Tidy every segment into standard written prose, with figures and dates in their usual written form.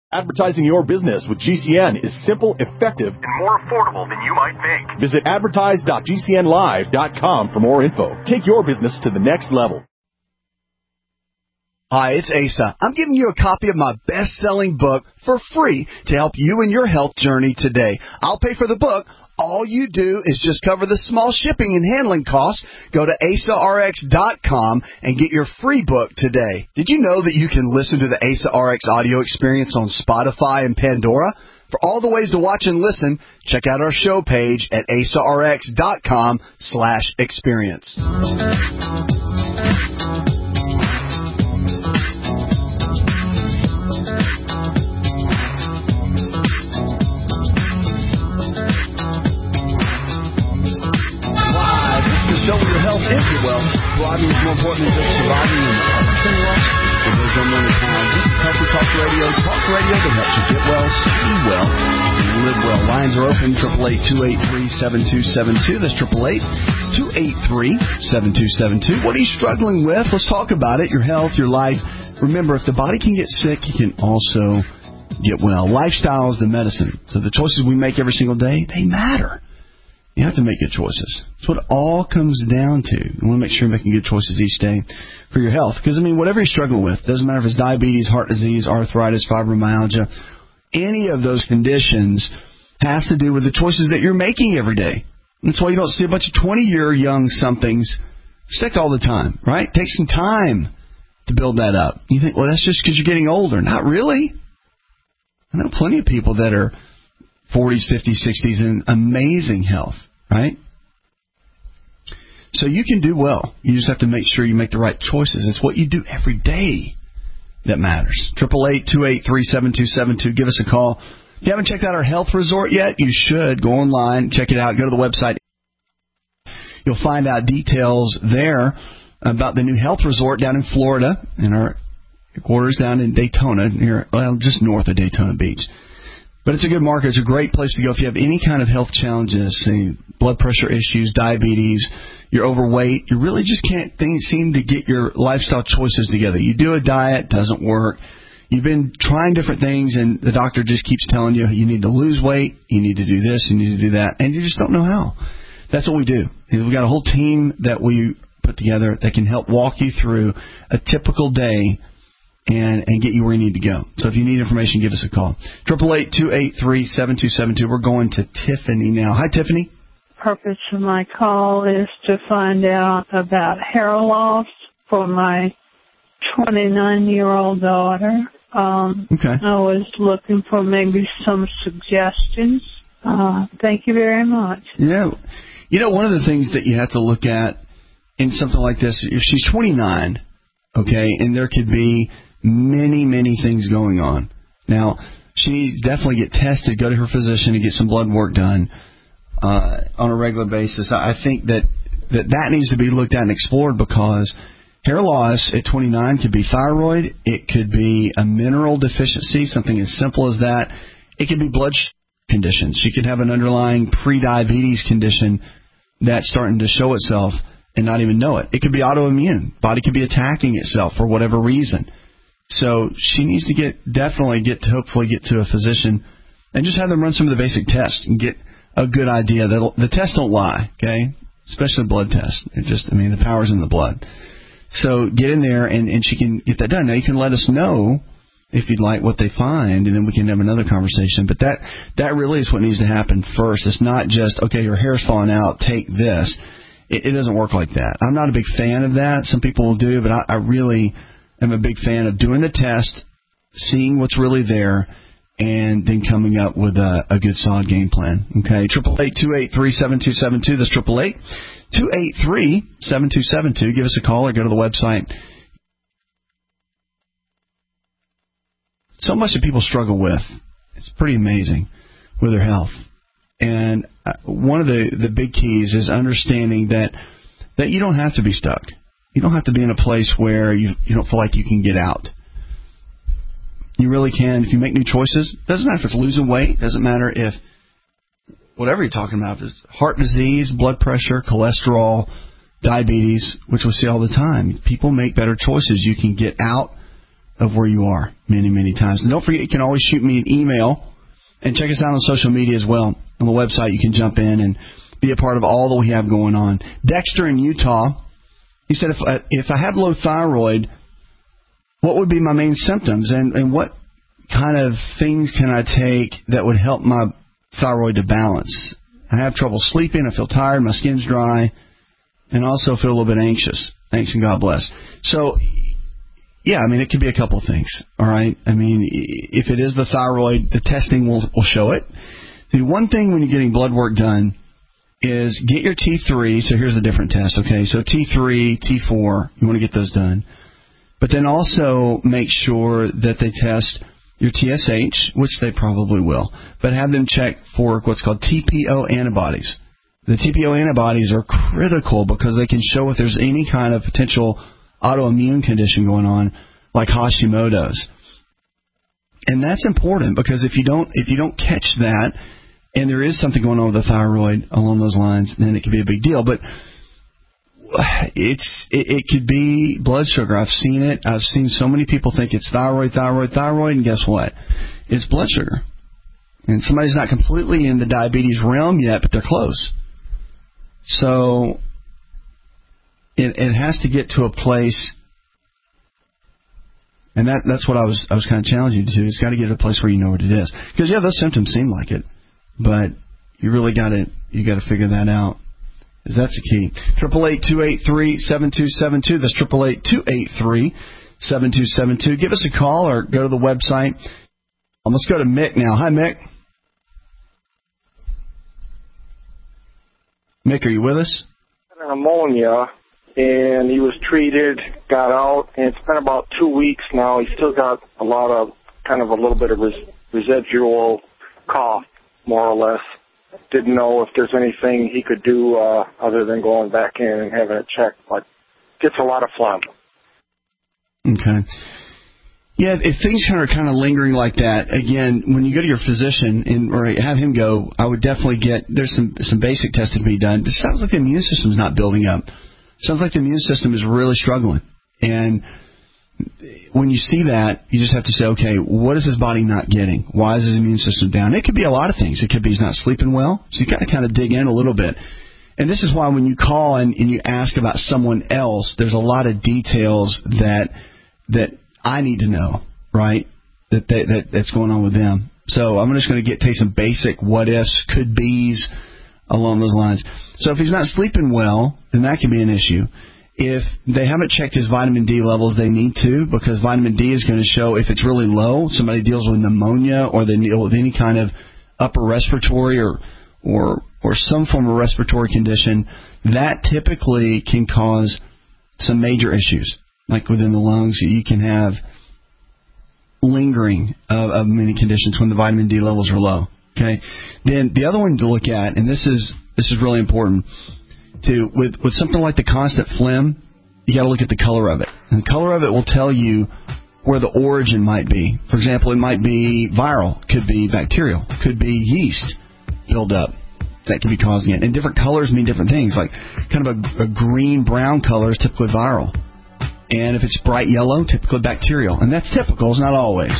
Advertising your business with GCN is simple, effective, and more affordable than you might think. Visit advertise.gcnlive.com for more info. Take your business to the next level. Hi, it's Asa. I'm giving you a copy of my best-selling book for free to help you in your health journey today. I'll pay for the book. All you do is just cover the small shipping and handling costs. Go to AsaRx.com and get your free book today. Did you know that you can listen to the Asa RX audio experience on Spotify and Pandora? For all the ways to watch and listen, check out our show page at AsaRx.com/experience. Surviving is more important than just surviving in the health world. For those unknown in town, this is Healthy Talk Radio. Talk radio that helps you get well, stay well, and live well. Lines are open, 888-283-7272. That's 888-283-7272. What are you struggling with? Let's talk about it. Your health, your life. Remember, if the body can get sick, it can also get well. Lifestyle is the medicine. So the choices we make every single day, they matter. You have to make good choices. That's what it all comes down to. You want to make sure you're making good choices each day for your health. Because, whatever you're struggling with, doesn't matter if it's diabetes, heart disease, arthritis, fibromyalgia, any of those conditions has to do with the choices that you're making every day. That's why you don't see a bunch of 20-year young somethings sick all the time, right? Take some time to build that up. You think, well, that's just because you're getting older. Not really. I know plenty of people that are 40s, 50s, 60s in amazing health. Right? So you can do well. You just have to make sure you make the right choices. It's what you do every day that matters. 888-283-7272. Give us a call. If you haven't checked out our health resort yet, you should. Go online, check it out. Go to the website. You'll find out details there about the new health resort down in Florida and our quarters down in Daytona, just north of Daytona Beach. But it's a good market. It's a great place to go if you have any kind of health challenges, say blood pressure issues, diabetes, you're overweight. You really just can't seem to get your lifestyle choices together. You do a diet, doesn't work. You've been trying different things, and the doctor just keeps telling you you need to lose weight, you need to do this, you need to do that, and you just don't know how. That's what we do. We've got a whole team that we put together that can help walk you through a typical day and get you where you need to go. So if you need information, give us a call. 888-283-7272. We're going to Tiffany now. Hi, Tiffany. The purpose of my call is to find out about hair loss for my 29-year-old daughter. Okay. I was looking for maybe some suggestions. Thank you very much. Yeah. One of the things that you have to look at in something like this, if she's 29, okay, and there could be many, many things going on. Now, she needs to definitely get tested, go to her physician and get some blood work done on a regular basis. I think that needs to be looked at and explored because hair loss at 29 could be thyroid. It could be a mineral deficiency, something as simple as that. It could be blood conditions. She could have an underlying pre-diabetes condition that's starting to show itself and not even know it. It could be autoimmune. Body could be attacking itself for whatever reason. So she needs to hopefully get to a physician and just have them run some of the basic tests and get a good idea. The tests don't lie, okay? Especially blood tests. The power's in the blood. So get in there and she can get that done. Now you can let us know if you'd like what they find, and then we can have another conversation. But that really is what needs to happen first. It's not just, okay, your hair's falling out, take this. It doesn't work like that. I'm not a big fan of that. Some people will do, but I really am a big fan of doing the test, seeing what's really there, and then coming up with a good solid game plan. Okay, 888-283-7272. That's 888-283-7272. Give us a call or go to the website. So much that people struggle with. It's pretty amazing with their health. And one of the big keys is understanding that you don't have to be stuck. You don't have to be in a place where you don't feel like you can get out. You really can. If you make new choices, doesn't matter if it's losing weight, doesn't matter if whatever you're talking about, if it's heart disease, blood pressure, cholesterol, diabetes, which we see all the time. People make better choices. You can get out of where you are many, many times. And don't forget, you can always shoot me an email and check us out on social media as well. On the website, you can jump in and be a part of all that we have going on. Dexter in Utah, he said, if I have low thyroid, what would be my main symptoms, and what kind of things can I take that would help my thyroid to balance? I have trouble sleeping, I feel tired, my skin's dry, and also feel a little bit anxious. Thanks and God bless. So, yeah, I mean, it could be a couple things, all right? I mean, if it is the thyroid, the testing will show it. The one thing when you're getting blood work done is get your T3. So here's the different tests, okay? So T3, T4, you want to get those done. But then also make sure that they test your TSH, which they probably will, but have them check for what's called TPO antibodies. The TPO antibodies are critical because they can show if there's any kind of potential autoimmune condition going on, like Hashimoto's. And that's important because if you don't catch that, and there is something going on with the thyroid along those lines, then it could be a big deal. But it could be blood sugar. I've seen it. I've seen so many people think it's thyroid, and guess what? It's blood sugar. And somebody's not completely in the diabetes realm yet, but they're close. So it has to get to a place, and that's what I was kind of challenging you to. It's got to get to a place where you know what it is. Because yeah, those symptoms seem like it, but you really got to figure that out. That's the key. 888-283-7272. That's 888-283-7272. Give us a call or go to the website. Let's go to Mick now. Hi, Mick. Mick, are you with us? Pneumonia, and he was treated, got out, and it's been about 2 weeks now. He's still got a little bit of residual cough, more or less. Didn't know if there's anything he could do other than going back in and having it checked, but gets a lot of phlegm. Okay. Yeah, if things are kind of lingering like that, again, when you go to your physician or have him go, I would definitely there's some basic testing to be done. It sounds like the immune system's not building up. It sounds like the immune system is really struggling. And when you see that, you just have to say, okay, what is his body not getting? Why is his immune system down? It could be a lot of things. It could be he's not sleeping well. So you got to kind of dig in a little bit. And this is why when you call and you ask about someone else, there's a lot of details that I need to know, right, that's going on with them. So I'm just going to take some basic what-ifs, could-be's along those lines. So if he's not sleeping well, then that could be an issue. If they haven't checked his vitamin D levels, they need to, because vitamin D is going to show if it's really low, somebody deals with pneumonia or they deal with any kind of upper respiratory or some form of respiratory condition, that typically can cause some major issues. Like within the lungs, you can have lingering of many conditions when the vitamin D levels are low. Okay. Then the other one to look at, and this is really important, with something like the constant phlegm, you got to look at the color of it. And the color of it will tell you where the origin might be. For example, it might be viral, could be bacterial, could be yeast buildup that could be causing it. And different colors mean different things. Like kind of a green-brown color is typically viral. And if it's bright yellow, typically bacterial. And that's typical, it's not always.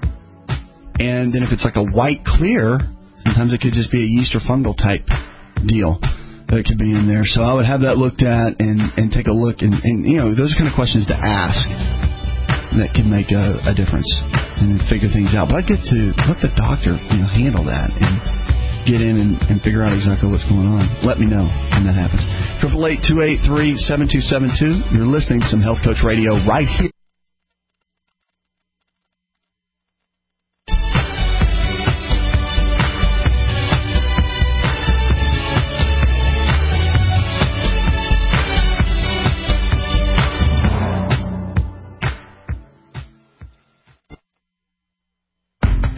And then if it's like a white clear, sometimes it could just be a yeast or fungal type deal that could be in there. So I would have that looked at and take a look. And those are kind of questions to ask that can make a difference and figure things out. But I'd get to let the doctor handle that and get in and figure out exactly what's going on. Let me know when that happens. 888-283-7272. You're listening to some Health Coach Radio right here.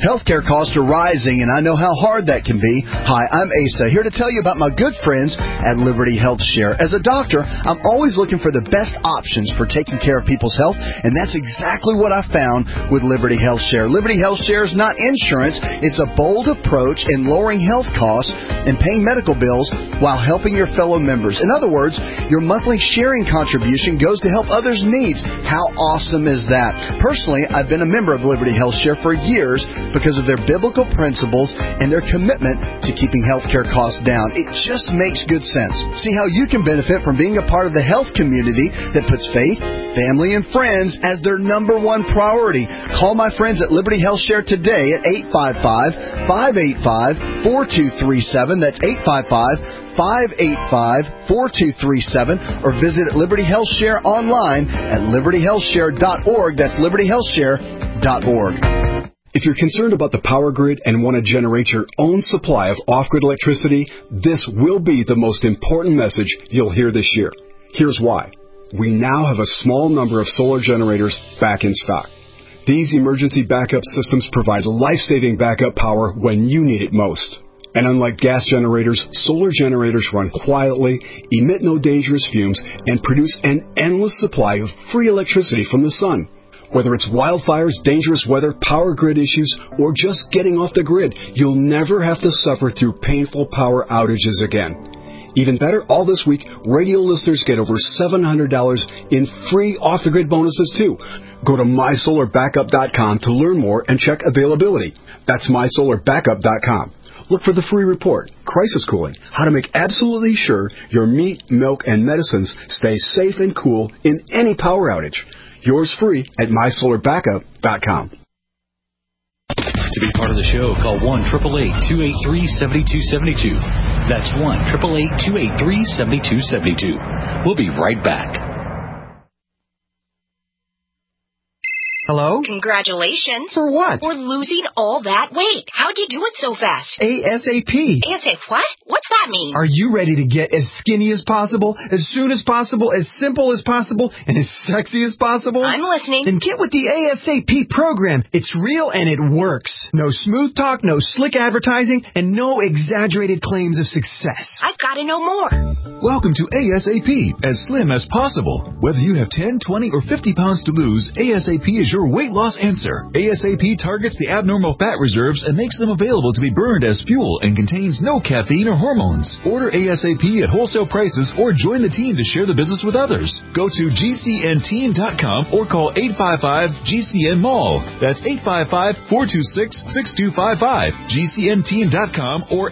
Healthcare costs are rising, and I know how hard that can be. Hi, I'm Asa, here to tell you about my good friends at Liberty Health Share. As a doctor, I'm always looking for the best options for taking care of people's health, and that's exactly what I found with Liberty Health Share. Liberty Health Share is not insurance. It's a bold approach in lowering health costs and paying medical bills while helping your fellow members. In other words, your monthly sharing contribution goes to help others' needs. How awesome is that? Personally, I've been a member of Liberty Health Share for years because of their biblical principles and their commitment to keeping healthcare costs down. It just makes good sense. See how you can benefit from being a part of the health community that puts faith, family, and friends as their number one priority. Call my friends at Liberty Health Share today at 855-585-4237. That's 855-585-4237, or visit Liberty Health Share online at libertyhealthshare.org. That's libertyhealthshare.org. If you're concerned about the power grid and want to generate your own supply of off-grid electricity, this will be the most important message you'll hear this year. Here's why. We now have a small number of solar generators back in stock. These emergency backup systems provide life-saving backup power when you need it most. And unlike gas generators, solar generators run quietly, emit no dangerous fumes, and produce an endless supply of free electricity from the sun. Whether it's wildfires, dangerous weather, power grid issues, or just getting off the grid, you'll never have to suffer through painful power outages again. Even better, all this week, radio listeners get over $700 in free off-the-grid bonuses, too. Go to mysolarbackup.com to learn more and check availability. That's mysolarbackup.com. Look for the free report, Crisis Cooling, how to make absolutely sure your meat, milk, and medicines stay safe and cool in any power outage. Yours free at mysolarbackup.com. To be part of the show, call 1-888-283-7272. That's 1-888-283-7272. We'll be right back. Hello? Congratulations. For what? For losing all that weight. How'd you do it so fast? ASAP. ASAP what? What's that mean? Are you ready to get as skinny as possible, as soon as possible, as simple as possible, and as sexy as possible? I'm listening. Then get with the ASAP program. It's real and it works. No smooth talk, no slick advertising, and no exaggerated claims of success. I've got to know more. Welcome to ASAP, as slim as possible. Whether you have 10, 20, or 50 pounds to lose, ASAP is your weight loss answer. ASAP targets the abnormal fat reserves and makes them available to be burned as fuel and contains no caffeine or hormones. Order ASAP at wholesale prices or join the team to share the business with others. Go to GCNteam.com or call 855-GCN-MALL. That's 855-426-6255. GCNteam.com or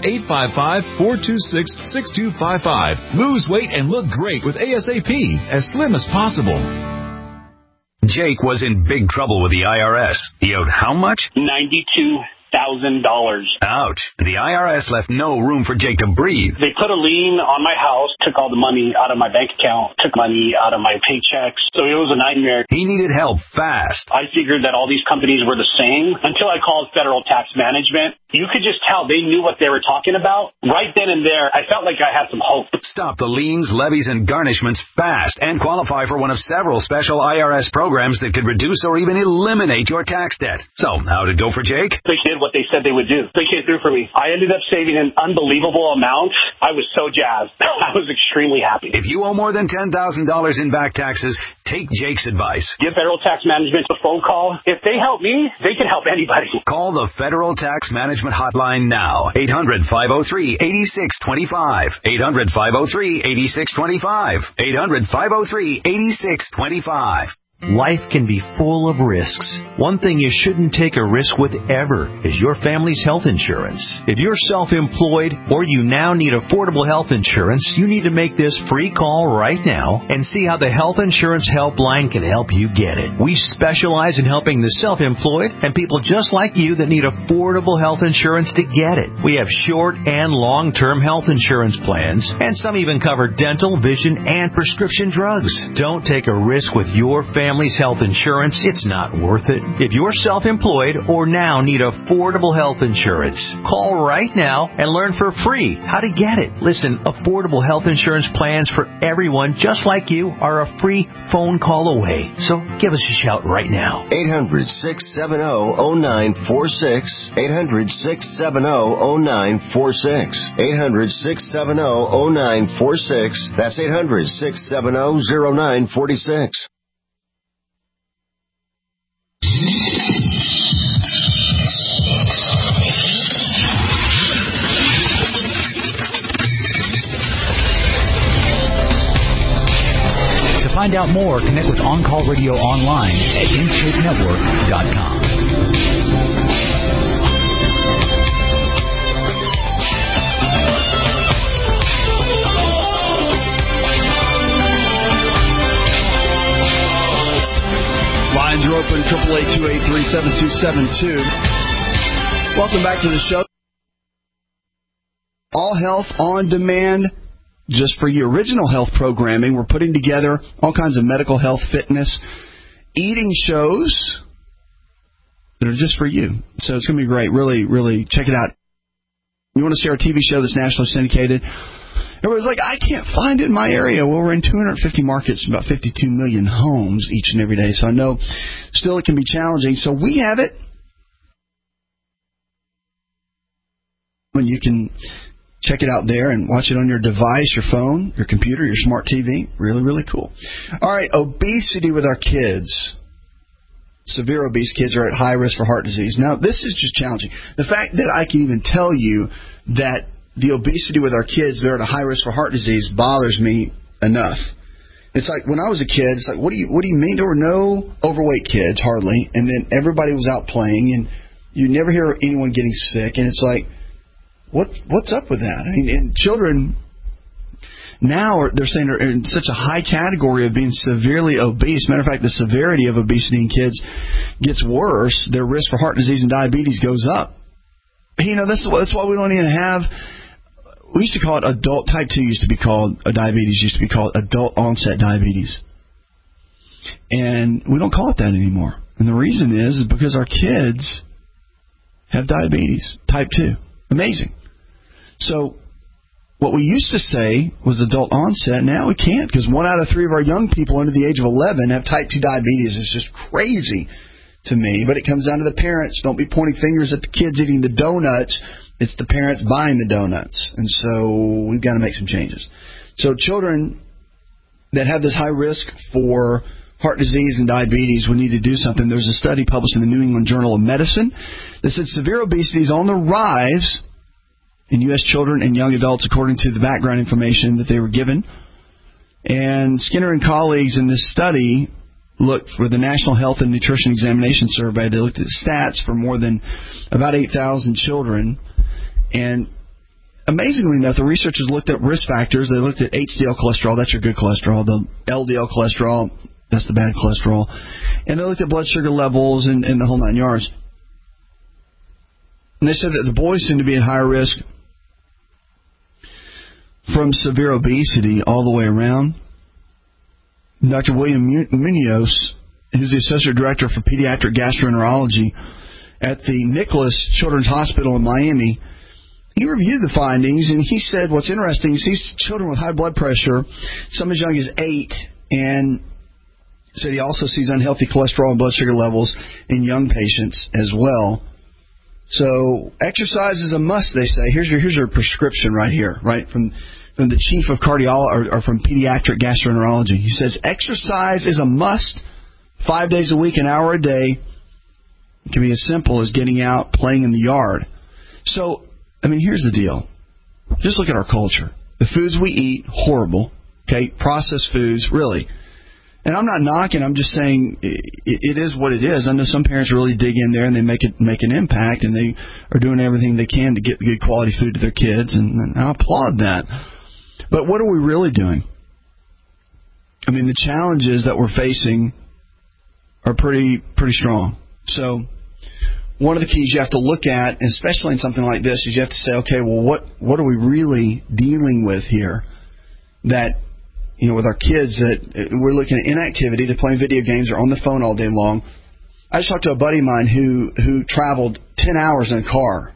855-426-6255. Lose weight and look great with ASAP, as slim as possible. Jake was in big trouble with the IRS. He owed how much? $92,000. Ouch. The IRS left no room for Jake to breathe. They put a lien on my house, took all the money out of my bank account, took money out of my paychecks. So it was a nightmare. He needed help fast. I figured that all these companies were the same until I called Federal Tax Management. You could just tell they knew what they were talking about. Right then and there, I felt like I had some hope. Stop the liens, levies, and garnishments fast and qualify for one of several special IRS programs that could reduce or even eliminate your tax debt. So, how did it go for Jake? They did what they said they would do. They came through for me. I ended up saving an unbelievable amount. I was so jazzed. I was extremely happy. If you owe more than $10,000 in back taxes, take Jake's advice. Give Federal Tax Management a phone call. If they help me, they can help anybody. Call the Federal Tax Management hotline now. 800-503-8625. 800-503-8625. 800-503-8625. Life can be full of risks. One thing you shouldn't take a risk with ever is your family's health insurance. If you're self-employed or you now need affordable health insurance, you need to make this free call right now and see how the Health Insurance Helpline can help you get it. We specialize in helping the self-employed and people just like you that need affordable health insurance to get it. We have short and long-term health insurance plans, and some even cover dental, vision, and prescription drugs. Don't take a risk with your family family's health insurance, it's not worth it. If you're self-employed or now need affordable health insurance, call right now and learn for free how to get it. Listen, affordable health insurance plans for everyone just like you are a free phone call away. So give us a shout right now. 800-670-0946. 800-670-0946. 800-670-0946. That's 800-670-0946. To find out more, connect with On Call Radio online at InShapeNetwork.com. Lines are open, 888-283-7272. Welcome back to the show. All Health on Demand, just for you. Original health programming. We're putting together all kinds of medical health, fitness, eating shows that are just for you. So it's going to be great. Really, really check it out. You want to see our TV show that's nationally syndicated? Everybody's like, I can't find it in my area. Well, we're in 250 markets, about 52 million homes each and every day. So I know still it can be challenging. So we have it. And you can check it out there and watch it on your device, your phone, your computer, your smart TV. Really, really cool. All right, obesity with our kids. Severe obese kids are at high risk for heart disease. Now, this is just challenging. The fact that I can even tell you that the obesity with our kids, they're at a high risk for heart disease, bothers me enough. It's like when I was a kid, it's like, what do you mean? There were no overweight kids, hardly, and then everybody was out playing, and you never hear anyone getting sick, and it's like, what's up with that? I mean, and children now they're saying they're in such a high category of being severely obese. Matter of fact, the severity of obesity in kids gets worse. Their risk for heart disease and diabetes goes up. You know, that's why we don't even have. We used to call it adult type 2. Used to be called diabetes. Used to be called adult onset diabetes, and we don't call it that anymore. And the reason is because our kids have diabetes type 2. Amazing. So what we used to say was adult onset. Now we can't, because 1 out of 3 of our young people under the age of 11 have type 2 diabetes. It's just crazy to me. But it comes down to the parents. Don't be pointing fingers at the kids eating the donuts. It's the parents buying the donuts. And so we've got to make some changes. So children that have this high risk for heart disease and diabetes, we need to do something. There's a study published in the New England Journal of Medicine that said severe obesity is on the rise in U.S. children and young adults, according to the background information that they were given. And Skinner and colleagues in this study looked for the National Health and Nutrition Examination Survey. They looked at stats for more than about 8,000 children. And amazingly enough, the researchers looked at risk factors. They looked at HDL cholesterol, that's your good cholesterol, the LDL cholesterol, that's the bad cholesterol. And they looked at blood sugar levels and the whole 9 yards. And they said that the boys seem to be at higher risk from severe obesity all the way around. Dr. William Munoz, who's the Associate Director for Pediatric Gastroenterology at the Nicholas Children's Hospital in Miami, he reviewed the findings, and he said what's interesting is he sees children with high blood pressure, some as young as 8, and said he also sees unhealthy cholesterol and blood sugar levels in young patients as well. So exercise is a must, they say. Here's your prescription right here, right, from the chief of cardiology or from pediatric gastroenterology. He says exercise is a must, 5 days a week, an hour a day. It can be as simple as getting out, playing in the yard. So, I mean, here's the deal. Just look at our culture. The foods we eat, horrible. Okay, processed foods, really. And I'm not knocking. I'm just saying it is what it is. I know some parents really dig in there and they make an impact, and they are doing everything they can to get good quality food to their kids, and I applaud that. But what are we really doing? I mean, the challenges that we're facing are pretty strong. So one of the keys you have to look at, especially in something like this, is you have to say, okay, well, what are we really dealing with here that with our kids that we're looking at inactivity. They're playing video games. They're on the phone all day long. I just talked to a buddy of mine who traveled 10 hours in a car.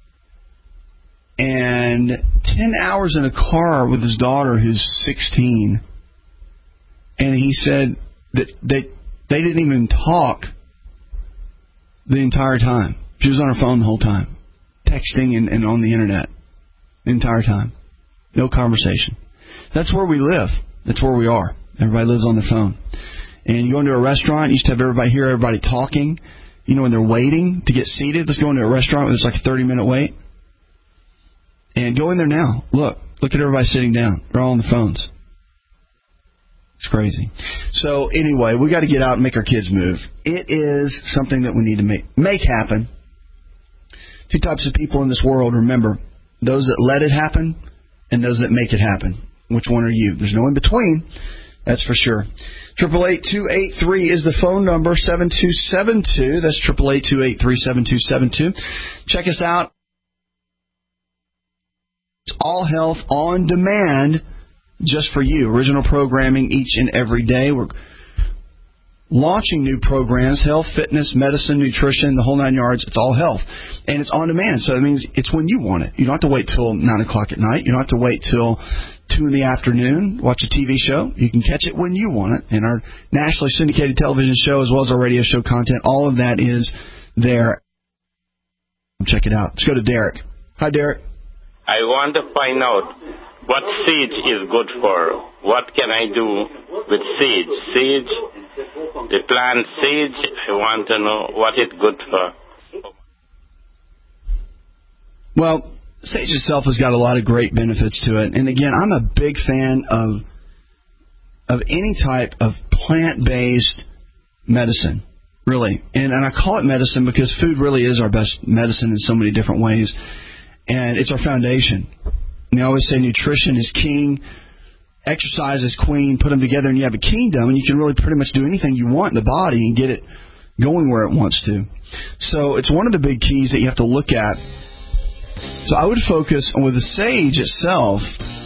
And 10 hours in a car with his daughter who's 16. And he said that they didn't even talk the entire time. She was on her phone the whole time, texting and on the internet the entire time. No conversation. That's where we live. That's where we are. Everybody lives on their phone. And you go into a restaurant, you used to have everybody talking. When they're waiting to get seated, let's go into a restaurant where there's like a 30-minute wait. And go in there now. Look at everybody sitting down. They're all on the phones. It's crazy. So anyway, we got to get out and make our kids move. It is something that we need to make happen. Two types of people in this world, remember, those that let it happen and those that make it happen. Which one are you? There's no in between, that's for sure. 888-283 is the phone number, 7272. That's 888-283-7272. Check us out. It's All Health on Demand, just for you. Original programming each and every day. We're launching new programs, health, fitness, medicine, nutrition, the whole 9 yards. It's all health. And it's on demand, so it means it's when you want it. You don't have to wait till 9 o'clock at night. You don't have to wait till 2 in the afternoon, watch a TV show. You can catch it when you want it. And our nationally syndicated television show, as well as our radio show content, all of that is there. Check it out. Let's go to Derek. Hi, Derek. I want to find out what seed is good for. What can I do with seeds? Seeds, the plant seeds, I want to know what it's good for. Well, sage itself has got a lot of great benefits to it. And again, I'm a big fan of any type of plant-based medicine, really. And I call it medicine because food really is our best medicine in so many different ways. And it's our foundation. And I always say nutrition is king, exercise is queen. Put them together and you have a kingdom, and you can really pretty much do anything you want in the body and get it going where it wants to. So it's one of the big keys that you have to look at. So I would focus on with the sage itself.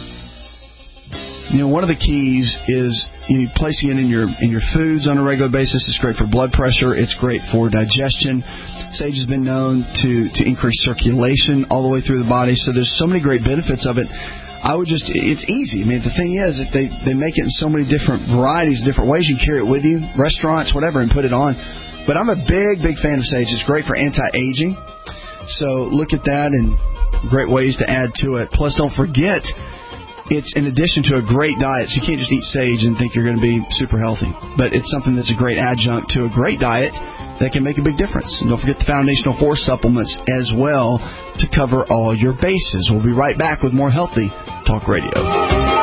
One of the keys is placing it in your foods on a regular basis. It's great for blood pressure. It's great for digestion. Sage has been known to increase circulation all the way through the body. So there's so many great benefits of it. It's easy. The thing is that they make it in so many different varieties, different ways. You can carry it with you, restaurants, whatever, and put it on. But I'm a big, big fan of sage. It's great for anti-aging. So look at that and great ways to add to it. Plus, don't forget, it's in addition to a great diet. So you can't just eat sage and think you're going to be super healthy. But it's something that's a great adjunct to a great diet that can make a big difference. And don't forget the Foundational Force supplements as well to cover all your bases. We'll be right back with more Healthy Talk Radio.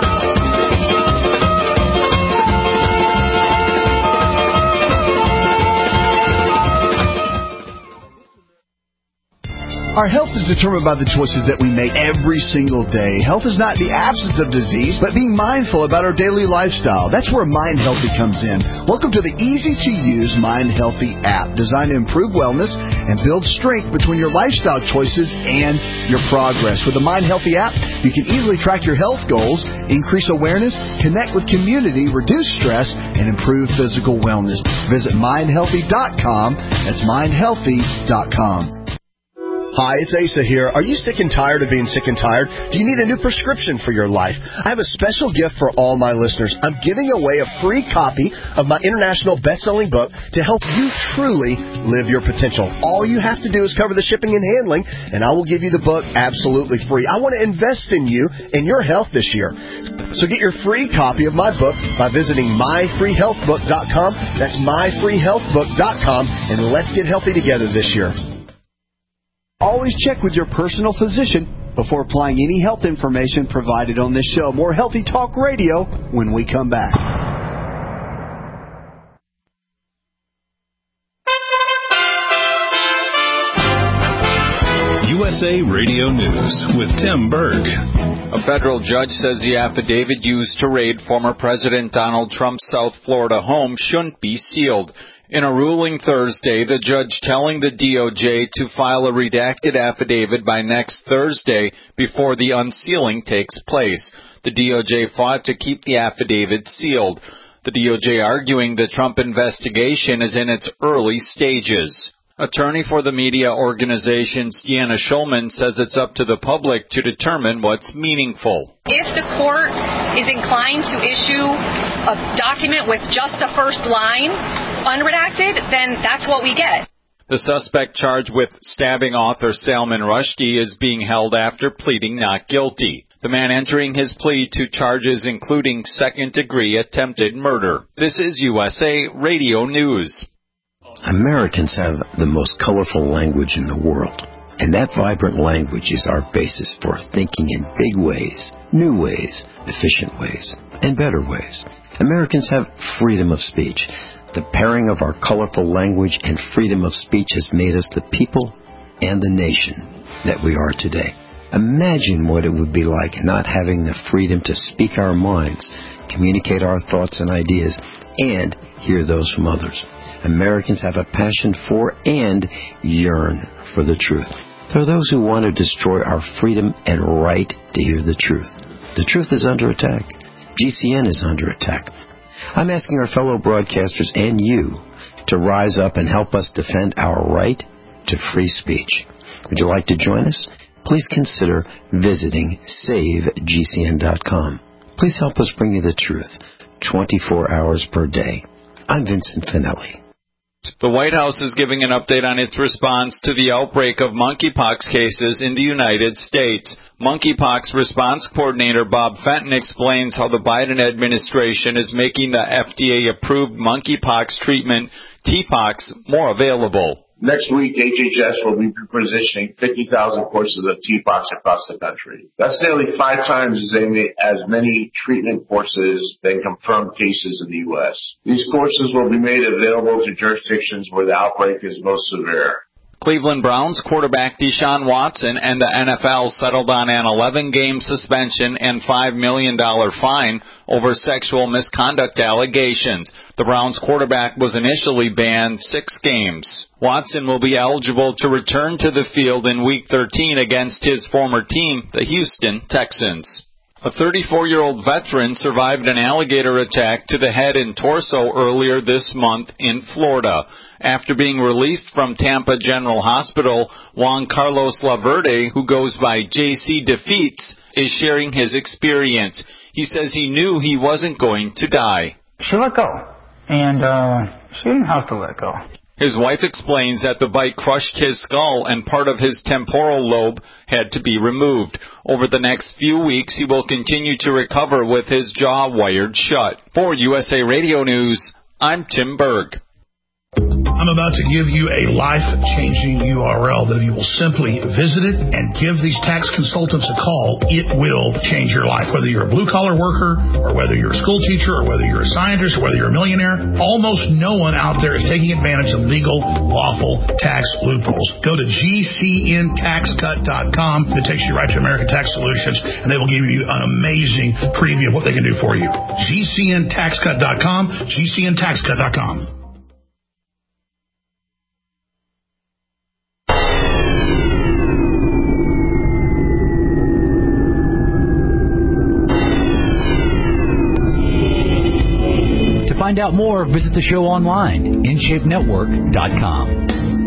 Our health is determined by the choices that we make every single day. Health is not the absence of disease, but being mindful about our daily lifestyle. That's where Mind Healthy comes in. Welcome to the easy-to-use Mind Healthy app, designed to improve wellness and build strength between your lifestyle choices and your progress. With the Mind Healthy app, you can easily track your health goals, increase awareness, connect with community, reduce stress, and improve physical wellness. Visit mindhealthy.com. That's mindhealthy.com. Hi, it's Asa here. Are you sick and tired of being sick and tired? Do you need a new prescription for your life? I have a special gift for all my listeners. I'm giving away a free copy of my international best-selling book to help you truly live your potential. All you have to do is cover the shipping and handling, and I will give you the book absolutely free. I want to invest in you and your health this year. So get your free copy of my book by visiting myfreehealthbook.com. That's myfreehealthbook.com, and let's get healthy together this year. Always check with your personal physician before applying any health information provided on this show. More Healthy Talk Radio when we come back. USA Radio News with Tim Berg. A federal judge says the affidavit used to raid former President Donald Trump's South Florida home shouldn't be sealed. In a ruling Thursday, the judge telling the DOJ to file a redacted affidavit by next Thursday before the unsealing takes place. The DOJ fought to keep the affidavit sealed. The DOJ arguing the Trump investigation is in its early stages. Attorney for the media organization Deanna Schulman says it's up to the public to determine what's meaningful. If the court is inclined to issue a document with just the first line unredacted, then that's what we get. The suspect charged with stabbing author Salman Rushdie is being held after pleading not guilty. The man entering his plea to charges including second-degree attempted murder. This is USA Radio News. Americans have the most colorful language in the world, and that vibrant language is our basis for thinking in big ways, new ways, efficient ways, and better ways. Americans have freedom of speech. The pairing of our colorful language and freedom of speech has made us the people and the nation that we are today. Imagine what it would be like not having the freedom to speak our minds, communicate our thoughts and ideas, and hear those from others. Americans have a passion for and yearn for the truth. There are those who want to destroy our freedom and right to hear the truth. The truth is under attack. GCN is under attack. I'm asking our fellow broadcasters and you to rise up and help us defend our right to free speech. Would you like to join us? Please consider visiting SaveGCN.com. Please help us bring you the truth 24 hours per day. I'm Vincent Finelli. The White House is giving an update on its response to the outbreak of monkeypox cases in the United States. Monkeypox response coordinator Bob Fenton explains how the Biden administration is making the FDA-approved monkeypox treatment, TPOXX, more available. Next week, HHS will be positioning 50,000 courses of TPOXX across the country. That's nearly 5 times as many treatment courses than confirmed cases in the U.S. These courses will be made available to jurisdictions where the outbreak is most severe. Cleveland Browns quarterback Deshaun Watson and the NFL settled on an 11-game suspension and $5 million fine over sexual misconduct allegations. The Browns quarterback was initially banned 6 games. Watson will be eligible to return to the field in Week 13 against his former team, the Houston Texans. A 34-year-old veteran survived an alligator attack to the head and torso earlier this month in Florida. After being released from Tampa General Hospital, Juan Carlos Laverde, who goes by JC Defeats, is sharing his experience. He says he knew he wasn't going to die. She let go, and she didn't have to let go. His wife explains that the bite crushed his skull and part of his temporal lobe had to be removed. Over the next few weeks, he will continue to recover with his jaw wired shut. For USA Radio News, I'm Tim Berg. I'm about to give you a life-changing URL that if you will simply visit it and give these tax consultants a call, it will change your life. Whether you're a blue-collar worker or whether you're a school teacher or whether you're a scientist or whether you're a millionaire, almost no one out there is taking advantage of legal, lawful tax loopholes. Go to GCNTaxCut.com. It takes you right to American Tax Solutions, and they will give you an amazing preview of what they can do for you. GCNTaxCut.com, GCNTaxCut.com. To find out more, visit the show online, InShapeNetwork.com.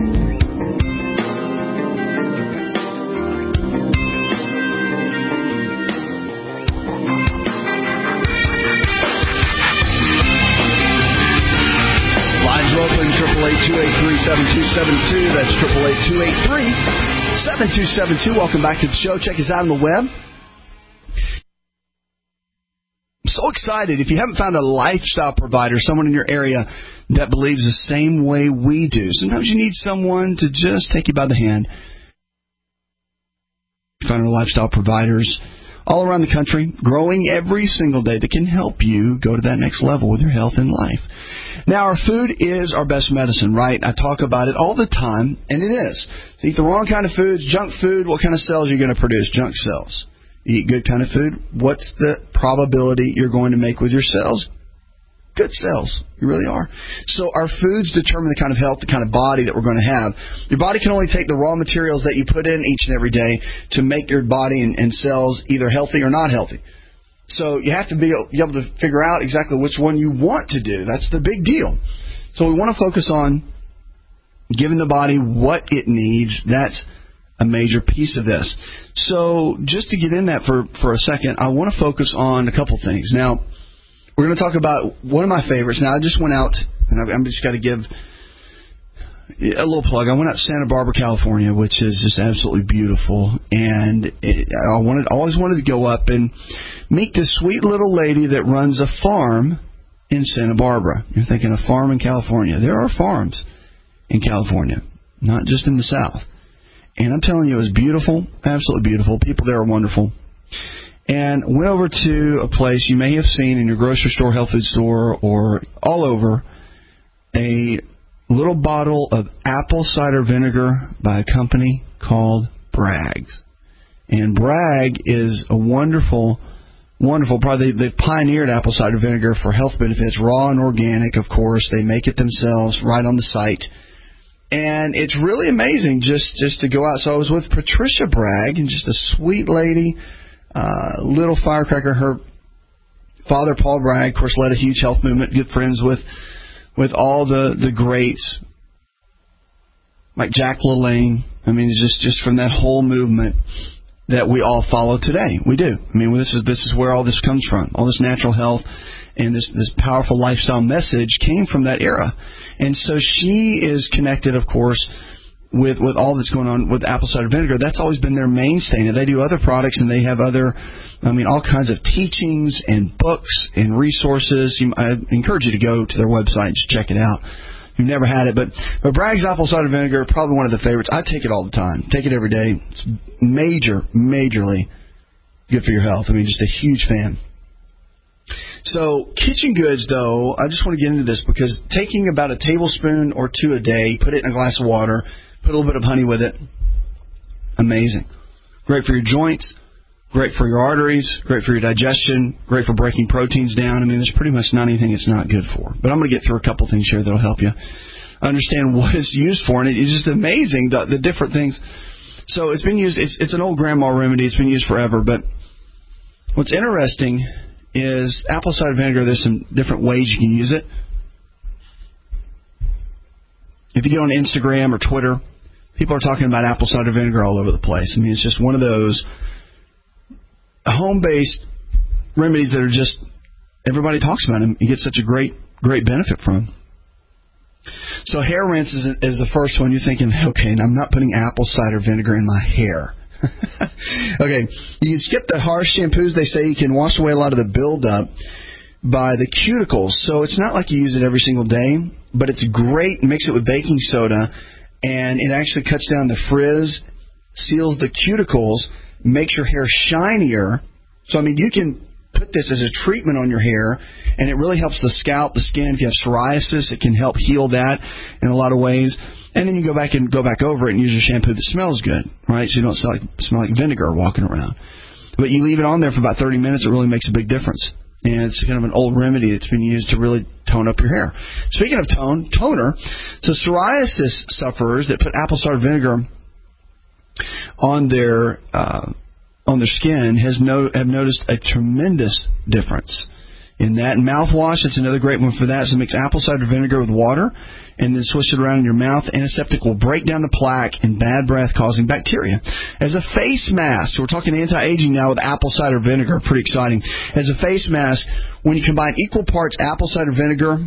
Open 888-283-7272. That's 888-283-7272. Welcome back to the show. Check us out on the web. I'm so excited. If you haven't found a lifestyle provider, someone in your area that believes the same way we do, sometimes you need someone to just take you by the hand. Find our lifestyle providers all around the country, growing every single day, that can help you go to that next level with your health and life. Now, our food is our best medicine, right? I talk about it all the time, and it is. So eat the wrong kind of foods, junk food, what kind of cells are you going to produce? Junk cells. Eat good kind of food, what's the probability you're going to make with your cells? good cells. You really are. So our foods determine the kind of health, the kind of body that we're going to have. Your body can only take the raw materials that you put in each and every day to make your body and cells either healthy or not healthy. So you have to be able to figure out exactly which one you want to do. That's the big deal. So we want to focus on giving the body what it needs. That's a major piece of this. So just to get in that for a second, I want to focus on a couple things. Now, we're going to talk about one of my favorites. Now, I just went out, and I'm just got to give a little plug. I went out to Santa Barbara, California, which is just absolutely beautiful. And I always wanted to go up and meet this sweet little lady that runs a farm in Santa Barbara. You're thinking a farm in California. There are farms in California, not just in the South. And I'm telling you, it was beautiful, absolutely beautiful. People there are wonderful. And went over to a place you may have seen in your grocery store, health food store, or all over, a little bottle of apple cider vinegar by a company called Bragg's. And Bragg is a wonderful, probably they've pioneered apple cider vinegar for health benefits, raw and organic, of course. They make it themselves right on the site. And it's really amazing just to go out. So I was with Patricia Bragg, and just a sweet lady, little firecracker. Her father, Paul Bragg, of course, led a huge health movement, good friends with all the greats, like Jack LaLanne. I mean, just from that whole movement that we all follow today. We do. I mean, this is where all this comes from. All this natural health and this powerful lifestyle message came from that era. And so she is connected, of course, with all that's going on with apple cider vinegar. That's always been their mainstay. Now, they do other products, and they have all kinds of teachings and books and resources. I encourage you to go to their website and just check it out. You've never had it, but Bragg's apple cider vinegar, probably one of the favorites. I take it all the time. Take it every day. It's majorly good for your health. I mean, just a huge fan. So kitchen goods, though, I just want to get into this because taking about a tablespoon or two a day, put it in a glass of water, put a little bit of honey with it, amazing. Great for your joints, great for your arteries, great for your digestion, great for breaking proteins down. I mean, there's pretty much not anything it's not good for. But I'm going to get through a couple things here that will help you understand what it's used for. And it's just amazing, the different things. So it's been used, it's an old grandma remedy. It's been used forever. But what's interesting is apple cider vinegar, there's some different ways you can use it. If you get on Instagram or Twitter, people are talking about apple cider vinegar all over the place. I mean, it's just one of those home-based remedies that are just, everybody talks about them. You get such a great benefit from them. So hair rinse is the first one. You're thinking, okay, and I'm not putting apple cider vinegar in my hair. Okay, you can skip the harsh shampoos. They say you can wash away a lot of the buildup by the cuticles. So it's not like you use it every single day, but it's great. Mix it with baking soda, and it actually cuts down the frizz, seals the cuticles, makes your hair shinier. So, I mean, you can put this as a treatment on your hair, and it really helps the scalp, the skin. If you have psoriasis, it can help heal that in a lot of ways. And then you go back over it and use a shampoo that smells good, right? So you don't smell like vinegar walking around. But you leave it on there for about 30 minutes, it really makes a big difference. And it's kind of an old remedy that's been used to really tone up your hair. Speaking of toner, so psoriasis sufferers that put apple cider vinegar on their skin have noticed a tremendous difference in that. And mouthwash, it's another great one for that. So mix apple cider vinegar with water and then swish it around in your mouth. Antiseptic will break down the plaque and bad breath causing bacteria. As a face mask, so we're talking anti-aging now with apple cider vinegar, pretty exciting. As a face mask, when you combine equal parts apple cider vinegar,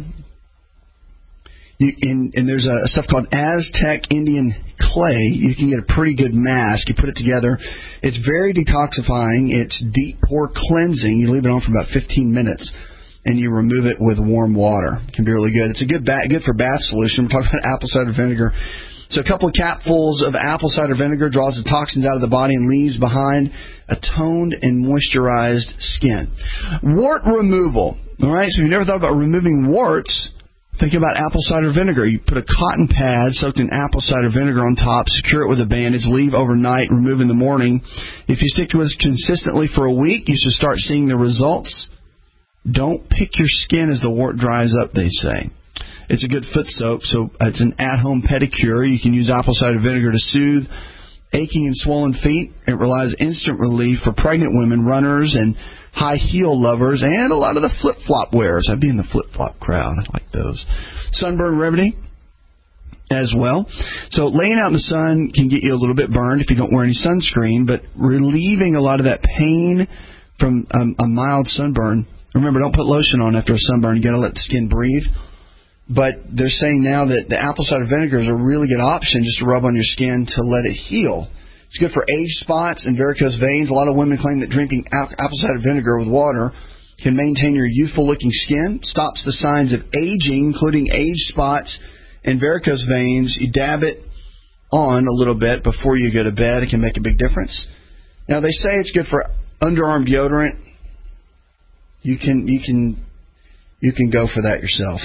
and there's a stuff called Aztec Indian clay, you can get a pretty good mask. You put it together. It's very detoxifying. It's deep pore cleansing. You leave it on for about 15 minutes, and you remove it with warm water. It can be really good. It's a good for bath solution. We're talking about apple cider vinegar. So a couple of capfuls of apple cider vinegar draws the toxins out of the body and leaves behind a toned and moisturized skin. Wart removal. All right, so if you've never thought about removing warts, think about apple cider vinegar. You put a cotton pad soaked in apple cider vinegar on top, secure it with a bandage, leave overnight, remove in the morning. If you stick to this consistently for a week, you should start seeing the results Don't pick your skin as the wart dries up, they say. It's a good foot soap, so it's an at-home pedicure. You can use apple cider vinegar to soothe aching and swollen feet. It relies instant relief for pregnant women, runners, and high heel lovers, and a lot of the flip-flop wearers. I'd be in the flip-flop crowd. I like those. Sunburn remedy as well. So laying out in the sun can get you a little bit burned if you don't wear any sunscreen, but relieving a lot of that pain from a mild sunburn. Remember, don't put lotion on after a sunburn. You got to let the skin breathe. But they're saying now that the apple cider vinegar is a really good option just to rub on your skin to let it heal. It's good for age spots and varicose veins. A lot of women claim that drinking apple cider vinegar with water can maintain your youthful-looking skin, stops the signs of aging, including age spots and varicose veins. You dab it on a little bit before you go to bed. It can make a big difference. Now, they say it's good for underarm deodorant. You can go for that yourself.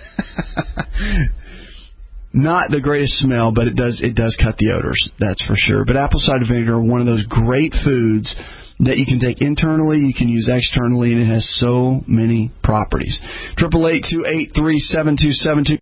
Not the greatest smell, but it does cut the odors, that's for sure. But apple cider vinegar, one of those great foods that you can take internally, you can use externally, and it has so many properties. 888-283-7272.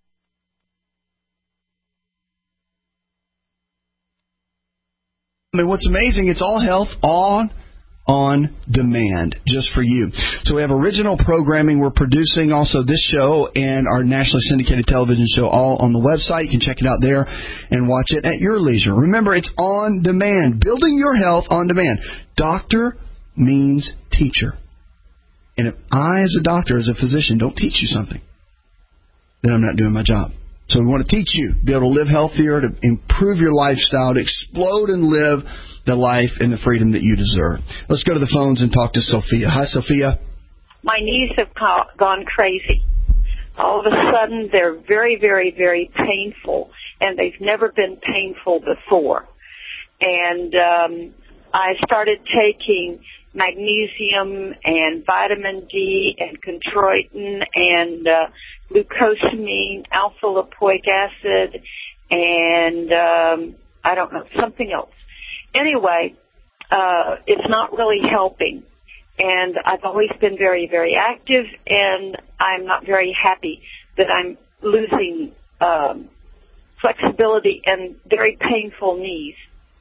I mean, what's amazing, it's all health on demand, just for you. So we have original programming we're producing, also this show and our nationally syndicated television show, all on the website. You can check it out there and watch it at your leisure. Remember, it's on demand. Building your health on demand. Doctor means teacher. And if I, as a doctor, as a physician, don't teach you something, then I'm not doing my job. So we want to teach you, be able to live healthier, to improve your lifestyle, to explode and live the life and the freedom that you deserve. Let's go to the phones and talk to Sophia. Hi, Sophia. My knees have gone crazy. All of a sudden, they're very, very, very painful, and they've never been painful before. And I started taking magnesium and vitamin D and chondroitin and glucosamine, alpha-lipoic acid, and I don't know, something else. Anyway, it's not really helping, and I've always been very, very active, and I'm not very happy that I'm losing flexibility and very painful knees.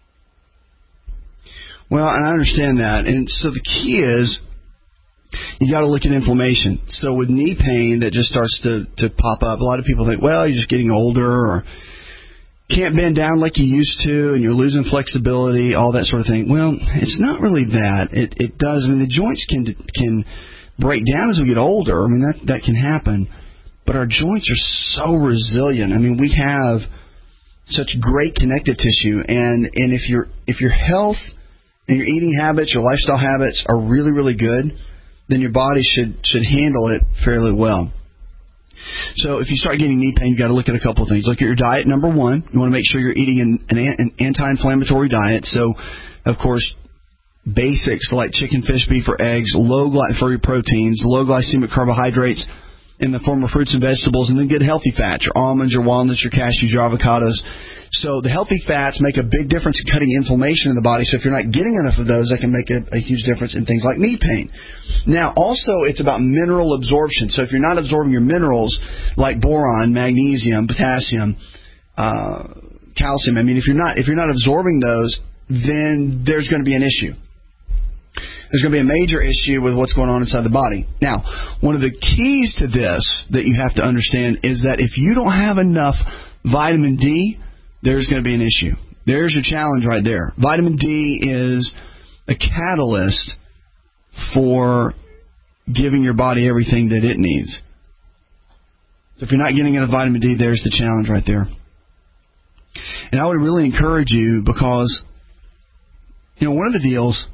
Well, and I understand that, and so the key is you got to look at inflammation. So with knee pain that just starts to pop up, a lot of people think, well, you're just getting older, or can't bend down like you used to, and you're losing flexibility, all that sort of thing. Well, it's not really that. It does. I mean, the joints can break down as we get older. I mean, that can happen. But our joints are so resilient. I mean, we have such great connective tissue, and if your health and your eating habits, your lifestyle habits are really, really good, then your body should handle it fairly well. So if you start getting knee pain, you've got to look at a couple of things. Look at your diet, number one. You want to make sure you're eating an anti-inflammatory diet. So, of course, basics like chicken, fish, beef, or eggs, low for proteins, low glycemic carbohydrates in the form of fruits and vegetables, and then good healthy fats, your almonds, your walnuts, your cashews, your avocados. So the healthy fats make a big difference in cutting inflammation in the body. So if you're not getting enough of those, that can make a huge difference in things like knee pain. Now, also, it's about mineral absorption. So if you're not absorbing your minerals like boron, magnesium, potassium, calcium, I mean, if you're not absorbing those, then there's going to be an issue. There's going to be a major issue with what's going on inside the body. Now, one of the keys to this that you have to understand is that if you don't have enough vitamin D, there's going to be an issue. There's your challenge right there. Vitamin D is a catalyst for giving your body everything that it needs. So if you're not getting enough vitamin D, there's the challenge right there. And I would really encourage you because, one of the deals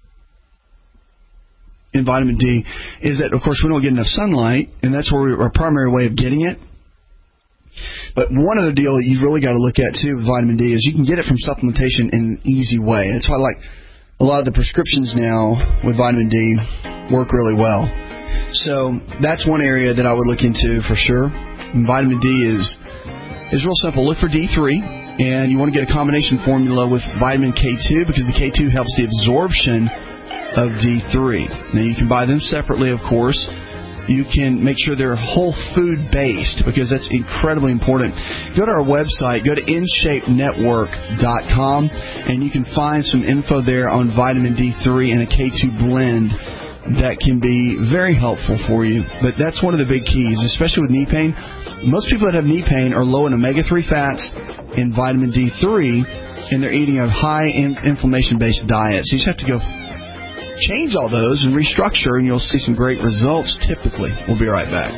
in vitamin D is that, of course, we don't get enough sunlight, and that's our primary way of getting it. But one other deal that you've really got to look at, too, with vitamin D is you can get it from supplementation in an easy way. That's why, like, a lot of the prescriptions now with vitamin D work really well. So that's one area that I would look into for sure. And vitamin D is real simple. Look for D3, and you want to get a combination formula with vitamin K2 because the K2 helps the absorption of D3. Now, you can buy them separately, of course. you can make sure they're whole food based, because that's incredibly important. Go to our website, go to InShapeNetwork.com, and you can find some info there on vitamin D3 and a K2 blend that can be very helpful for you. But that's one of the big keys, especially with knee pain. Most people that have knee pain are low in omega-3 fats and vitamin D3, and they're eating a high inflammation-based diet. So you just have to go change all those and restructure, and you'll see some great results typically. We'll be right back.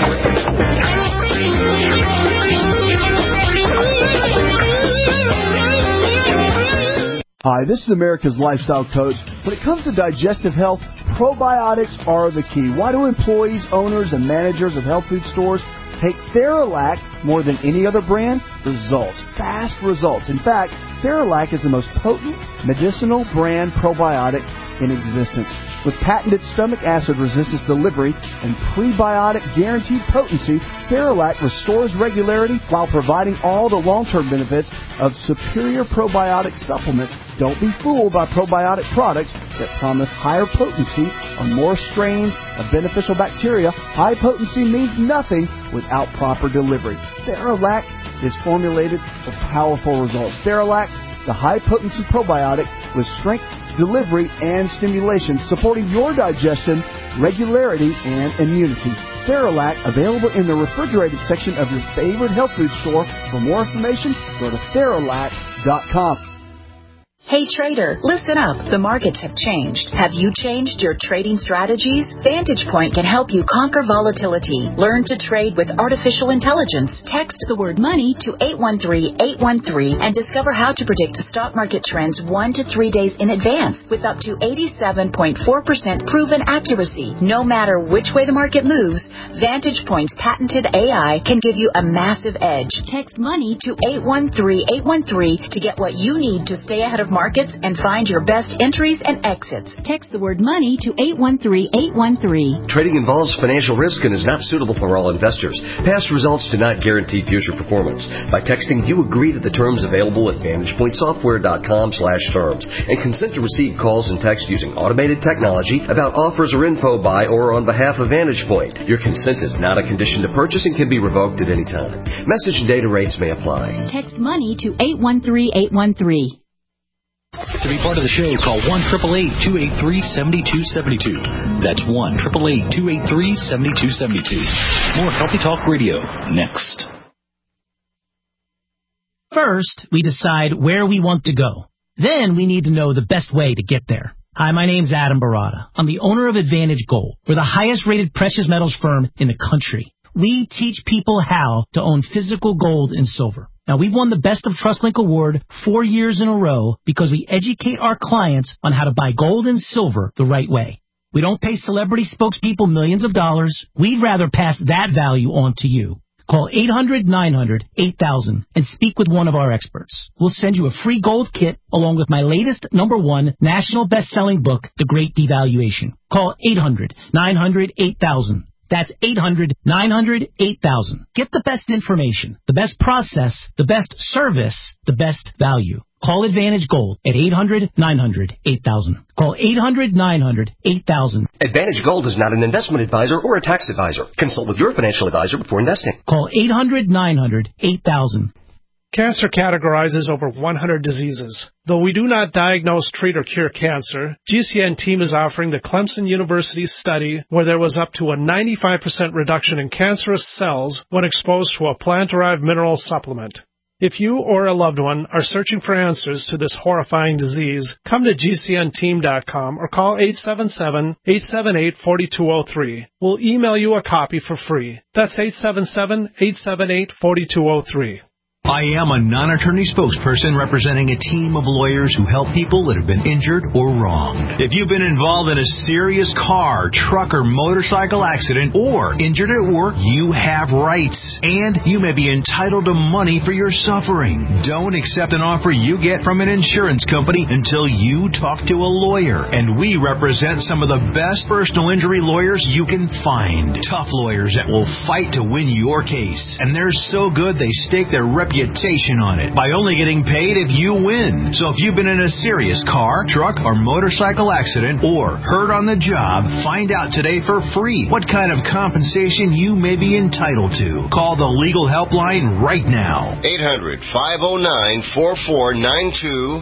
Hi, this is America's Lifestyle Coach. When it comes to digestive health, probiotics are the key. Why do employees, owners, and managers of health food stores take Theralac more than any other brand? Results. Fast results. In fact, Theralac is the most potent medicinal brand probiotic in existence. With patented stomach acid resistance delivery and prebiotic guaranteed potency, Theralac restores regularity while providing all the long-term benefits of superior probiotic supplements. Don't be fooled by probiotic products that promise higher potency on more strains of beneficial bacteria. High potency means nothing without proper delivery. Theralac is formulated for powerful results. Theralac, the high-potency probiotic with strength, delivery, and stimulation, supporting your digestion, regularity, and immunity. Theralac, available in the refrigerated section of your favorite health food store. For more information, go to Theralac.com. Hey trader, listen up. The markets have changed. Have you changed your trading strategies? Vantage Point can help you conquer volatility. Learn to trade with artificial intelligence. Text the word money to 813-813 and discover how to predict stock market trends 1 to 3 days in advance with up to 87.4% proven accuracy. No matter which way the market moves, Vantage Point's patented AI can give you a massive edge. Text money to 813-813 to get what you need to stay ahead of markets and find your best entries and exits. Text the word money to 813-813. Trading involves financial risk and is not suitable for all investors. Past results do not guarantee future performance. By texting, you agree to the terms available at VantagePointSoftware.com/terms and consent to receive calls and texts using automated technology about offers or info by or on behalf of Vantage Point. Your consent is not a condition to purchase and can be revoked at any time. Message and data rates may apply. Text money to 813-813. To be part of the show, call 1-888-283-7272. That's 1-888-283-7272. More Healthy Talk Radio next. First, we decide where we want to go. Then we need to know the best way to get there. Hi, my name's Adam Barada. I'm the owner of Advantage Gold. We're the highest rated precious metals firm in the country. We teach people how to own physical gold and silver. Now, we've won the Best of TrustLink Award 4 years in a row because we educate our clients on how to buy gold and silver the right way. We don't pay celebrity spokespeople millions of dollars. We'd rather pass that value on to you. Call 800-900-8000 and speak with one of our experts. We'll send you a free gold kit along with my latest #1 national best-selling book, The Great Devaluation. Call 800-900-8000. That's 800-900-8000. Get the best information, the best process, the best service, the best value. Call Advantage Gold at 800-900-8000. Call 800-900-8000. Advantage Gold is not an investment advisor or a tax advisor. Consult with your financial advisor before investing. Call 800-900-8000. Cancer categorizes over 100 diseases. Though we do not diagnose, treat, or cure cancer, GCN team is offering the Clemson University study where there was up to a 95% reduction in cancerous cells when exposed to a plant-derived mineral supplement. If you or a loved one are searching for answers to this horrifying disease, come to GCNteam.com or call 877-878-4203. We'll email you a copy for free. That's 877-878-4203. I am a non-attorney spokesperson representing a team of lawyers who help people that have been injured or wronged. If you've been involved in a serious car, truck, or motorcycle accident or injured at work, you have rights, and you may be entitled to money for your suffering. Don't accept an offer you get from an insurance company until you talk to a lawyer, and we represent some of the best personal injury lawyers you can find. Tough lawyers that will fight to win your case, and they're so good they stake their reputation reputation on it by only getting paid if you win. So if you've been in a serious car, truck, or motorcycle accident or hurt on the job, find out today for free what kind of compensation you may be entitled to. Call the Legal Helpline right now. 800-509-4492.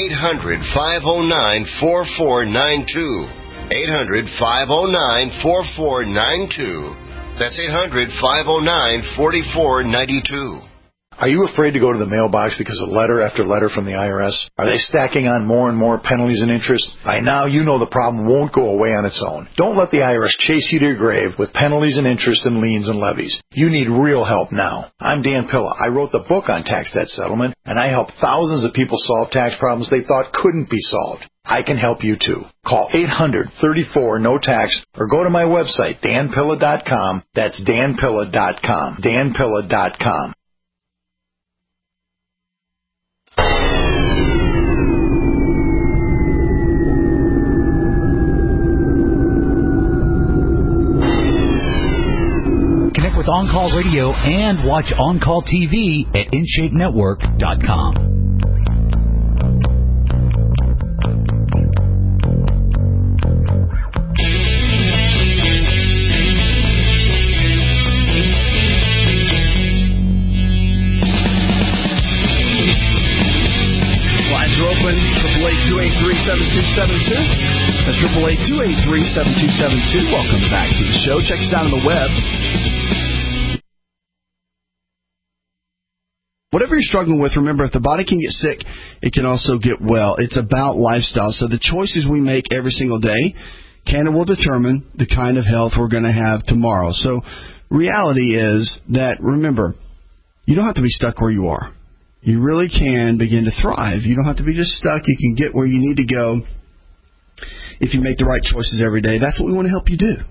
800-509-4492. 800-509-4492. That's 800-509-4492. Are you afraid to go to the mailbox because of letter after letter from the IRS? Are they stacking on more and more penalties and interest? By now, you know the problem won't go away on its own. Don't let the IRS chase you to your grave with penalties and interest and liens and levies. You need real help now. I'm Dan Pilla. I wrote the book on tax debt settlement, and I help thousands of people solve tax problems they thought couldn't be solved. I can help you too. Call 800-34-NO-TAX or go to my website, danpilla.com. That's danpilla.com. danpilla.com. Connect with On Call Radio and watch On Call TV at InShapeNetwork.com. Open 888-283-7272. That's 888-283-7272. Welcome back to the show. Check us out on the web. Whatever you're struggling with, remember, if the body can get sick, it can also get well. It's about lifestyle. So the choices we make every single day can and will determine the kind of health we're going to have tomorrow. So reality is that, remember, you don't have to be stuck where you are. You really can begin to thrive. You don't have to be just stuck. You can get where you need to go if you make the right choices every day. That's what we want to help you do.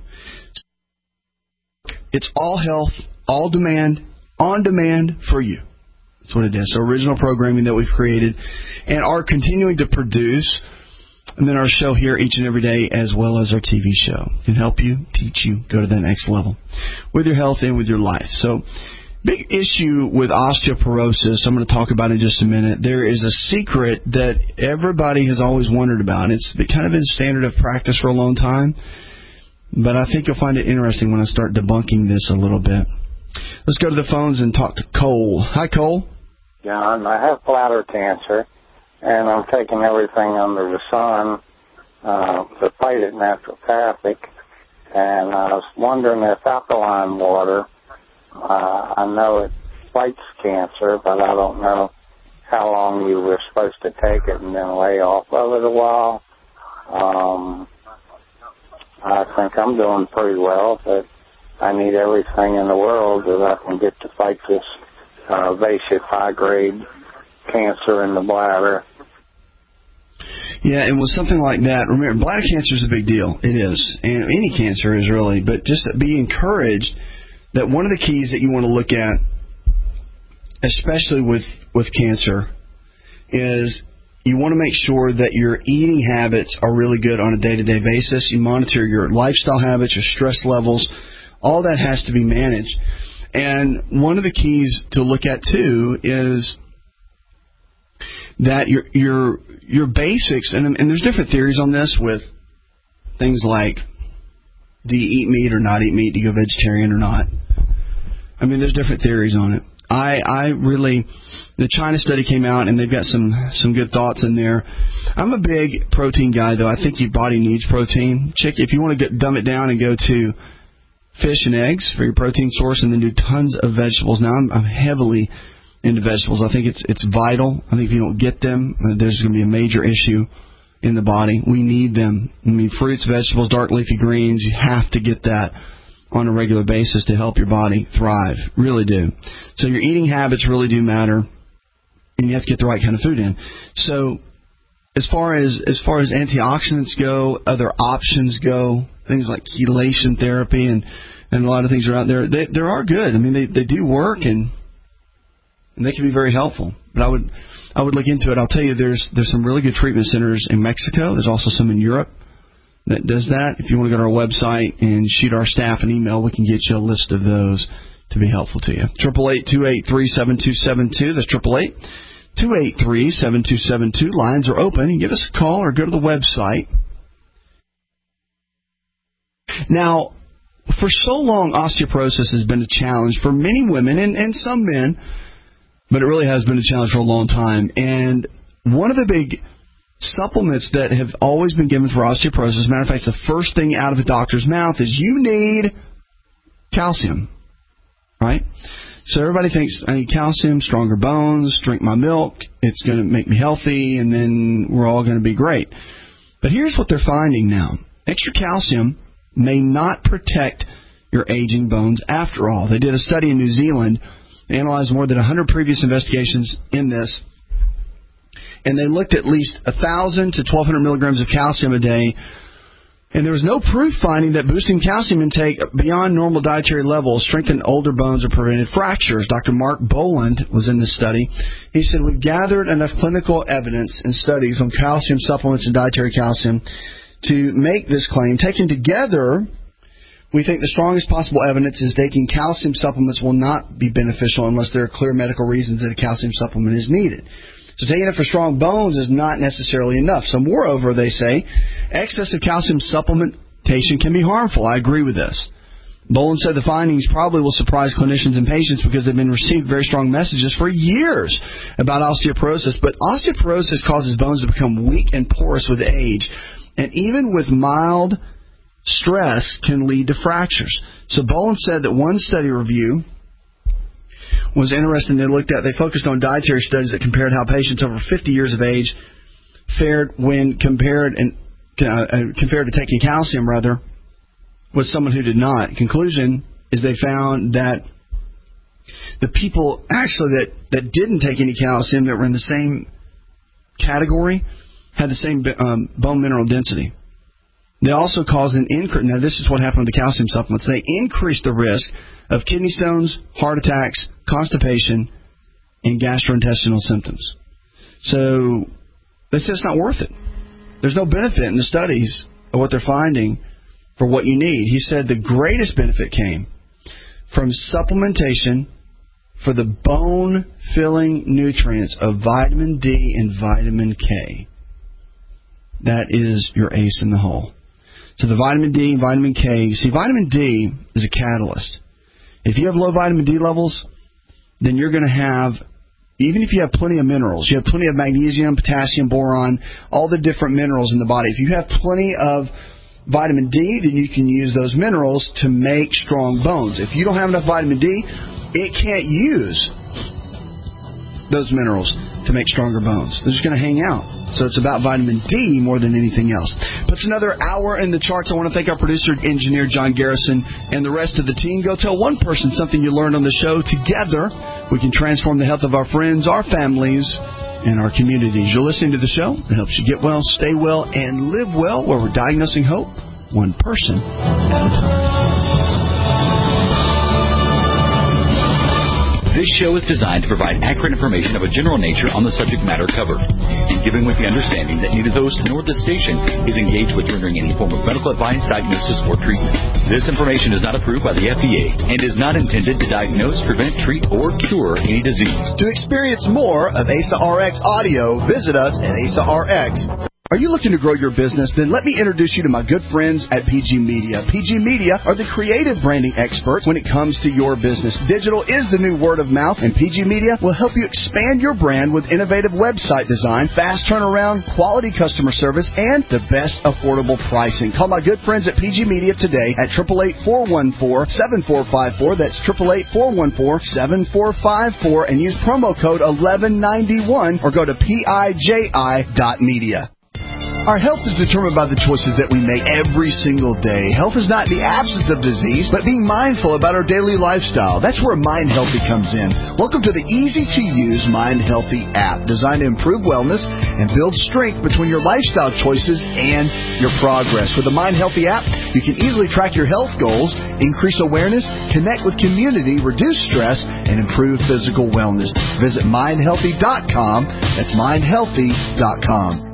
It's all health, all demand, on demand for you. That's what it is. So original programming that we've created and are continuing to produce. And then our show here each and every day, as well as our TV show, can help you, teach you, go to the next level with your health and with your life. So big issue with osteoporosis, I'm going to talk about in just a minute. There is a secret that everybody has always wondered about. It's kind of been standard of practice for a long time, but I think you'll find it interesting when I start debunking this a little bit. Let's go to the phones and talk to Cole. Hi, Cole. John, I have bladder cancer, and I'm taking everything under the sun to fight it naturopathic, and I was wondering if alkaline water, I know it fights cancer, but I don't know how long you were supposed to take it and then lay off of it a while. I think I'm doing pretty well, but I need everything in the world that I can get to fight this invasive high-grade cancer in the bladder. Yeah, and with something like that, remember, bladder cancer is a big deal. It is. And any cancer is really. But just be encouraged that one of the keys that you want to look at, especially with cancer, is you want to make sure that your eating habits are really good on a day-to-day basis. You monitor your lifestyle habits, your stress levels. All that has to be managed. And one of the keys to look at, too, is that your basics, and there's different theories on this with things like, do you eat meat or not eat meat? Do you go vegetarian or not? I mean, there's different theories on it. I really, the China study came out, and they've got some good thoughts in there. I'm a big protein guy, though. I think your body needs protein. If you want to dumb it down and go to fish and eggs for your protein source, and then do tons of vegetables. Now, I'm heavily into vegetables. I think it's vital. I think if you don't get them, there's going to be a major issue in the body. We need them. I mean, fruits, vegetables, dark leafy greens, you have to get that on a regular basis to help your body thrive. Really do. So your eating habits really do matter, and you have to get the right kind of food in. So as far as antioxidants go, other options go, things like chelation therapy and a lot of things are out there. They are good. I mean, they do work and they can be very helpful. But I would look into it. I'll tell you, there's some really good treatment centers in Mexico. There's also some in Europe that does that. If you want to go to our website and shoot our staff an email, we can get you a list of those. to be helpful to you. 888-283-7272. That's 888-283-7272. Lines are open. You give us a call or go to the website. Now, for so long, osteoporosis has been a challenge for many women and some men, but it really has been a challenge for a long time. And one of the big supplements that have always been given for osteoporosis, as a matter of fact, the first thing out of a doctor's mouth is you need calcium, right? So everybody thinks, I need calcium, stronger bones, drink my milk, it's going to make me healthy, and then we're all going to be great. But here's what they're finding now. Extra calcium may not protect your aging bones after all. They did a study in New Zealand. They analyzed more than 100 previous investigations in this, and they looked at least 1,000 to 1,200 milligrams of calcium a day, and there was no proof finding that boosting calcium intake beyond normal dietary levels strengthened older bones or prevented fractures. Dr. Mark Boland was in this study. He said, we've gathered enough clinical evidence and studies on calcium supplements and dietary calcium to make this claim. Taken together, we think the strongest possible evidence is taking calcium supplements will not be beneficial unless there are clear medical reasons that a calcium supplement is needed. So taking it for strong bones is not necessarily enough. So moreover, they say, excessive calcium supplementation can be harmful. I agree with this. Boland said the findings probably will surprise clinicians and patients because they've been received very strong messages for years about osteoporosis. But osteoporosis causes bones to become weak and porous with age. And even with mild stress can lead to fractures. So Boland said that one study review was interesting. They focused on dietary studies that compared how patients over 50 years of age fared when compared to taking calcium, with someone who did not. Conclusion is they found that the people actually that didn't take any calcium, that were in the same category, had the same bone mineral density. They also caused an increase. Now, this is what happened with the calcium supplements. They increased the risk of kidney stones, heart attacks, constipation, and gastrointestinal symptoms. So they said it's not worth it. There's no benefit in the studies of what they're finding for what you need. He said the greatest benefit came from supplementation for the bone-filling nutrients of vitamin D and vitamin K. That is your ace in the hole. So the vitamin D and vitamin K, see, vitamin D is a catalyst. If you have low vitamin D levels, then you're going to have, even if you have plenty of minerals, you have plenty of magnesium, potassium, boron, all the different minerals in the body. If you have plenty of vitamin D, then you can use those minerals to make strong bones. If you don't have enough vitamin D, it can't use those minerals to make stronger bones. They're just going to hang out. So it's about vitamin D more than anything else. But it's another hour in the charts. I want to thank our producer, engineer John Garrison, and the rest of the team. Go tell one person something you learned on the show. Together, we can transform the health of our friends, our families, and our communities. You're listening to the show that helps you get well, stay well, and live well, where we're diagnosing hope one person at a time. This show is designed to provide accurate information of a general nature on the subject matter covered, and given with the understanding that neither the host nor the station is engaged with rendering any form of medical advice, diagnosis, or treatment. This information is not approved by the FDA and is not intended to diagnose, prevent, treat, or cure any disease. To experience more of ASA RX audio, visit us at ASA RX. Are you looking to grow your business? Then let me introduce you to my good friends at PG Media. PG Media are the creative branding experts when it comes to your business. Digital is the new word of mouth, and PG Media will help you expand your brand with innovative website design, fast turnaround, quality customer service, and the best affordable pricing. Call my good friends at PG Media today at 888-414-7454. That's 888-414-7454, and use promo code 1191 or go to PIJI.media. Our health is determined by the choices that we make every single day. Health is not the absence of disease, but being mindful about our daily lifestyle. That's where Mind Healthy comes in. Welcome to the easy-to-use Mind Healthy app, designed to improve wellness and build strength between your lifestyle choices and your progress. With the Mind Healthy app, you can easily track your health goals, increase awareness, connect with community, reduce stress, and improve physical wellness. Visit mindhealthy.com. That's mindhealthy.com.